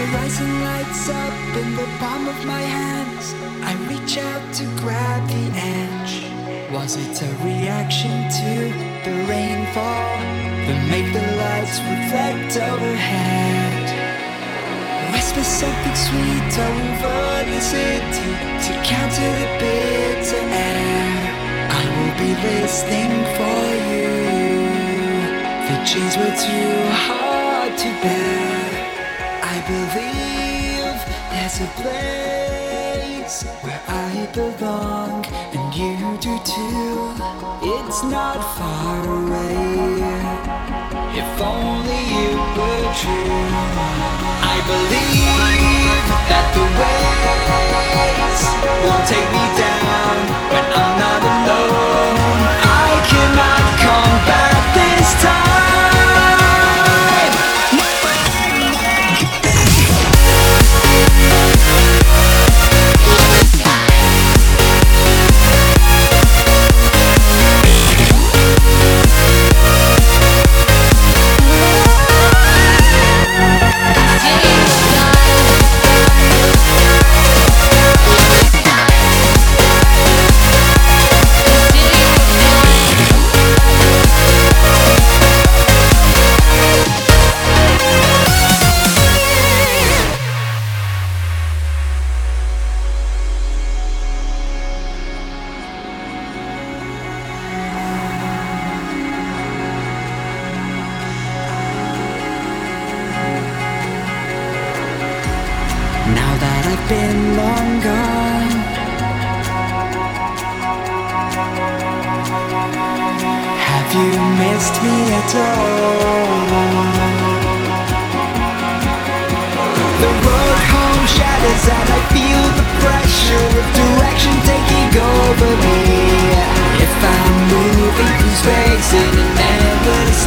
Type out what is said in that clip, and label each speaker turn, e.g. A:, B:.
A: horizon lights up in the palm of my hands. I reach out to grab the edge. Was it a reaction to the rainfall that made the lights reflect overhead? Whisper something sweet over the city to counter the bitter air. I will be listening for you. The chains were too hard to bear. I believe there's a place where I belong, and you do too. It's not far away. If only you were true. I believe that the waves will take me down when I'm not alone. I cannot come back this time. Now that I've been long gone, have you missed me at all? The road home shatters and I feel the pressure of direction taking over me. If I'm moving through space in an endless